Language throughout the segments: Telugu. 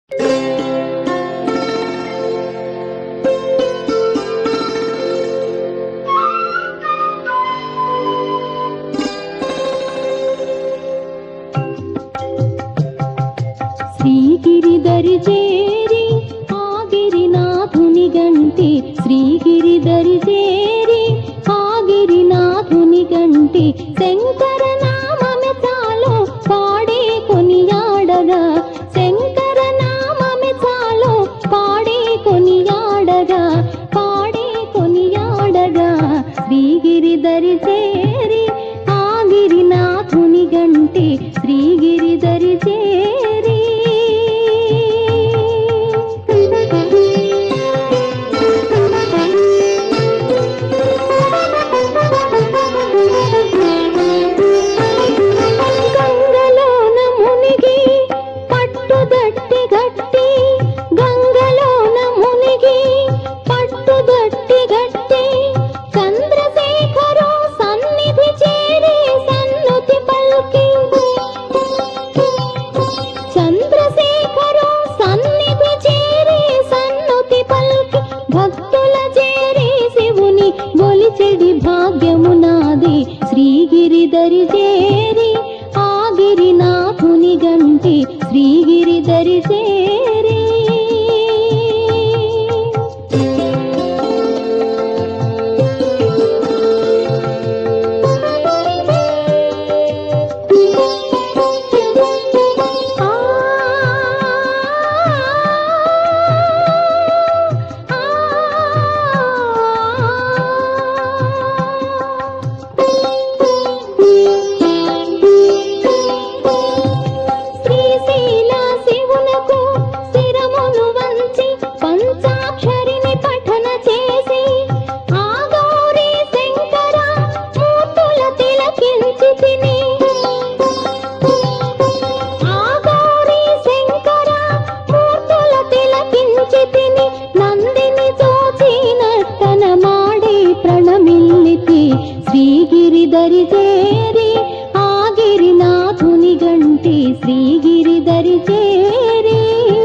శ్రీగిరిదరి చేరి ఆగిరినాథుని గంటి, శ్రీగిరిదరి చేరి ఆగిరినాథుని గంటి, శంకర నామమే చాలు పాడే కొనియాడగా, శంకర నామమే చాలు పాడే కొనియాడగా, పాడే కొనియాడగా. శ్రీగిరిదరి చేరి ఆగిరినాథుని గంటి, శ్రీగిరిదరి చేరి. గంగలోన మునిగి పట్టుదట్టి గట్టి, గంగలోన మునిగి పట్టుదట్టి గట్టి, చంద్రశేఖరు సన్నిధి చేరి సన్నుతి పల్కి, చంద్రశేఖరు సన్నిధి చేరి సన్నుతి పల్కి, భక్తుల చేరి శివుని గొలిచెడి భాగ్యము నాది. శ్రీగిరిదరి చేరి ఆగిరినాథుని గంటి, శ్రీగిరిదరి చేరి. శ్రీశైల శివునకు శిరమును వంచి పంచాక్షరిని పఠన చేసి, ఆ గౌరీ శంకర మూర్తుల తిలకించి తిని, ఆ గౌరీ శంకర మూర్తుల తిలకించి తిని, నందిని చూచి నర్తన మాడి ప్రణమిల్లితి. శ్రీగిరిదరి చేరి ఆగిరినాథుని గంటి, శ్రీగిరిదరి చేరి.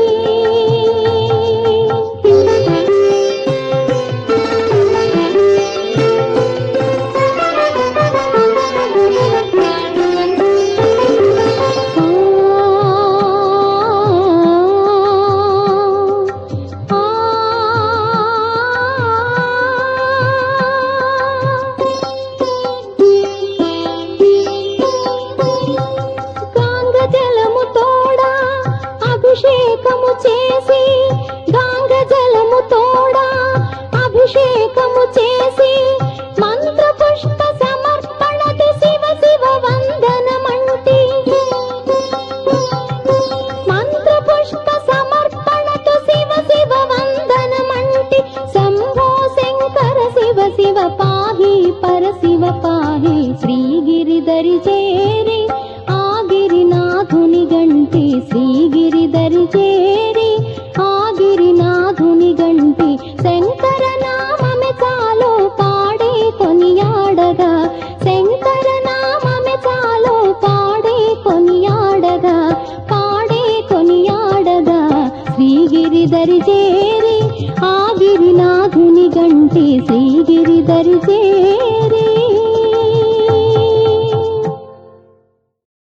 గాంగజలము తోడా అభిషేకము చేసి, గాంగజలము తోడా అభిషేకము చేసి, మంత్ర పుష్ప సమర్పణతి శివ శివ వందనమంటి, మంత్ర పుష్ప సమర్పణతు శివ శివ వందనమంటి, శంభో శంకర శివ శివ పాహి పర శివ పాహి. శ్రీగిరిదరి చేరి ఆగిరినాథుని గంటి, శ్రీగిరిదరి చేరి ఆగిరినాథుని గంటి, శంకర నామమే చాలు పాడే కొనియాడగా, శంకర నామమే చాలు పాడే కొనియాడగా, పాడే కొనియాడగా. శ్రీగిరిదరి చేరి ఆగిరినాథుని గంటి, శ్రీగిరిదరి చేరి.